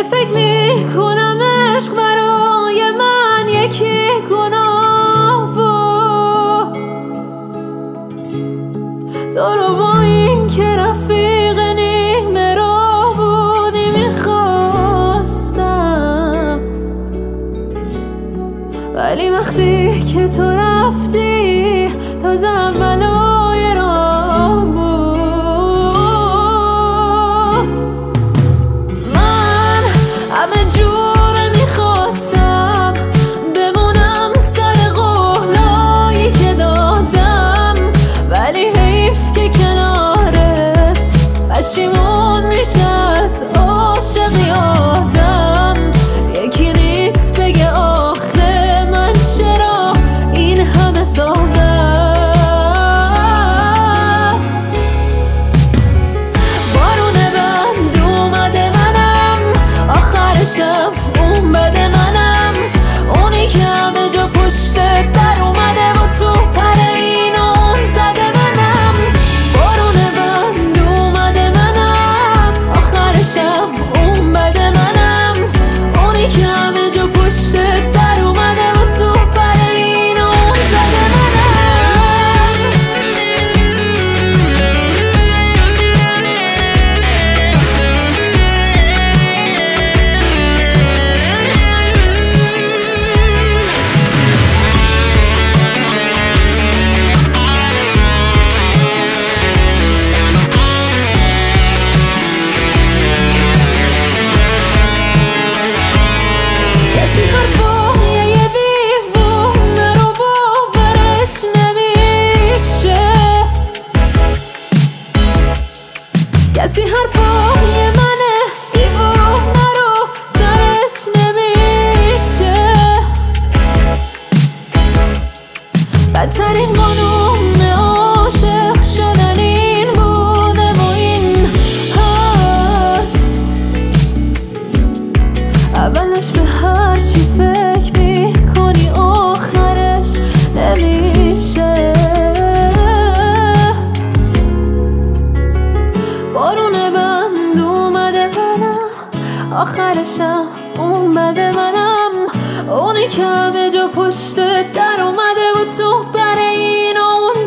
که فکر میکنم عشق برای من یکی گناه بود. تو رو با این که رفیق نیمه راه بودی میخواستم، ولی وقتی که تو رفتی تازه اولای راه بود. من همه جوره میخواستم بمونم سر قولایی که دادم، ولی حیف که کنارت پشیمون میشه از عاشقی آدم. یکی نیست بگه آخه من چرا این همه ساختم. بارون بند اومده منم، آخرشم اون بده منم، اونی که همه جا پشت در اومده و تو پر این اون زده منم. بارون بند اومده منم، آخرشم اون بده منم، اونی که همه جا پشت در اومده و تو پر این اون زده منم. کسی حرفای منه دیوونه رو سرش نمیشه. بدترین قانون عاشق شدن این بوده و این هست. اولش به هر چی فکر میکنی آخرش نمیشه. بارون بند اومده منم، آخرشم اون بده منم، اونی که همه جا پشت در اومده و تو بر این اون